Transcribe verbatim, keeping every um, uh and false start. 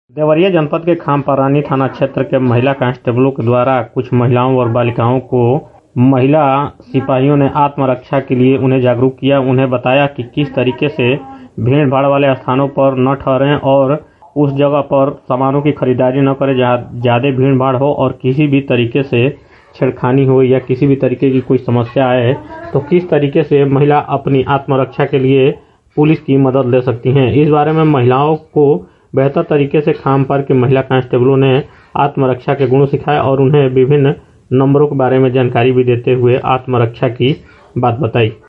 देवरिया जनपद के खामपरानी थाना क्षेत्र के महिला कांस्टेबलों के द्वारा कुछ महिलाओं और बालिकाओं को महिला सिपाहियों ने आत्मरक्षा के लिए उन्हें जागरूक किया। उन्हें बताया कि किस तरीके से भीड़ भाड़ वाले स्थानों पर न ठहरें और उस जगह पर सामानों की खरीदारी न करें जहां ज़्यादा भीड़ भाड़ हो, और किसी भी तरीके से छेड़खानी हो या किसी भी तरीके की कोई समस्या आए तो किस तरीके से महिला अपनी आत्मरक्षा के लिए पुलिस की मदद ले सकती हैं। इस बारे में महिलाओं को बेहतर तरीके से खामपर के महिला कांस्टेबलों ने आत्मरक्षा के गुण सिखाए और उन्हें विभिन्न नंबरों के बारे में जानकारी भी देते हुए आत्मरक्षा की बात बताई।